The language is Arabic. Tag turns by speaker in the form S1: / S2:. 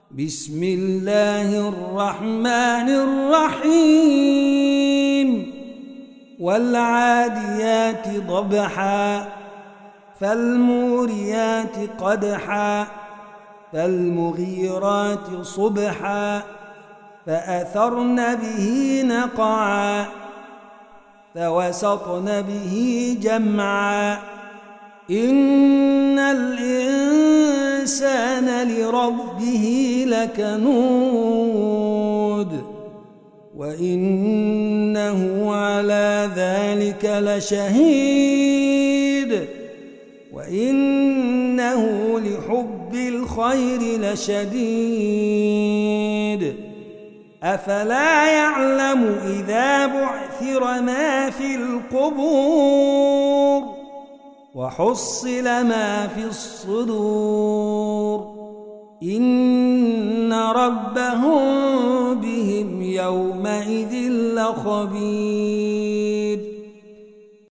S1: بسم الله الرحمن الرحيم والعاديات ضبحا فالموريات قدحا فالمغيرات صبحا فأثرن به نقعا فوسطن به جمعا إن الإنسان لربه لكنود وإنه على ذلك لشهيد وإنه لحب الخير لشديد أفلا يعلم إذا بعثر ما في القبور وحصل ما في الصدور إن ربهم بهم يومئذ لخبير